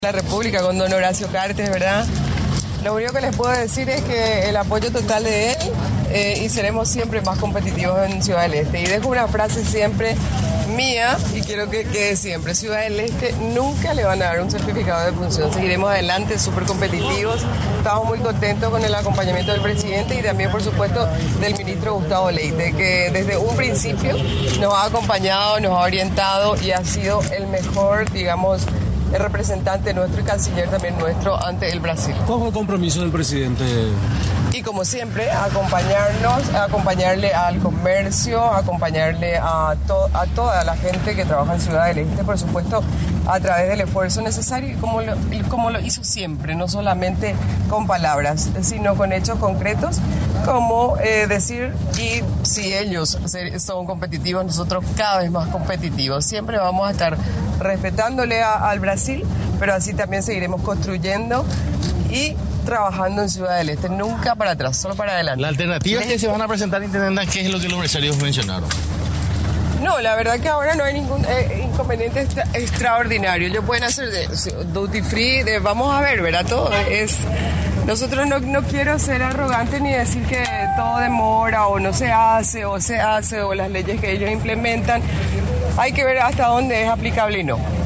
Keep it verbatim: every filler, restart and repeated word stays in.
La República con don Horacio Cartes, ¿verdad? Lo único que les puedo decir es que el apoyo total de él eh, y seremos siempre más competitivos en Ciudad del Este. Y dejo una frase siempre mía y quiero que quede siempre. Ciudad del Este nunca le van a dar un certificado de función. Seguiremos adelante, súper competitivos. Estamos muy contentos con el acompañamiento del presidente y también, por supuesto, del ministro Gustavo Leite, que desde un principio nos ha acompañado, nos ha orientado y ha sido el mejor, digamos, el representante nuestro y canciller también nuestro ante el Brasil. ¿Cuál fue el compromiso del presidente? Y como siempre, acompañarnos, acompañarle al comercio, acompañarle a, to- a toda la gente que trabaja en Ciudad del Este, por supuesto, a través del esfuerzo necesario y como lo, y como lo hizo siempre, no solamente con palabras, sino con hechos concretos, como eh, decir, y si ellos son competitivos, nosotros cada vez más competitivos. Siempre vamos a estar respetándole a, al Brasil, pero así también seguiremos construyendo y trabajando en Ciudad del Este, nunca para atrás, solo para adelante. La alternativa que se van a presentar, intendentan, ¿qué es lo que los empresarios mencionaron? No, la verdad que ahora no hay ningún eh, inconveniente extra, extraordinario. Ellos pueden hacer de, duty free, de, vamos a ver, ¿verdad? Todo es... Nosotros no, no quiero ser arrogante ni decir que todo demora o no se hace o se hace o las leyes que ellos implementan. Hay que ver hasta dónde es aplicable y no.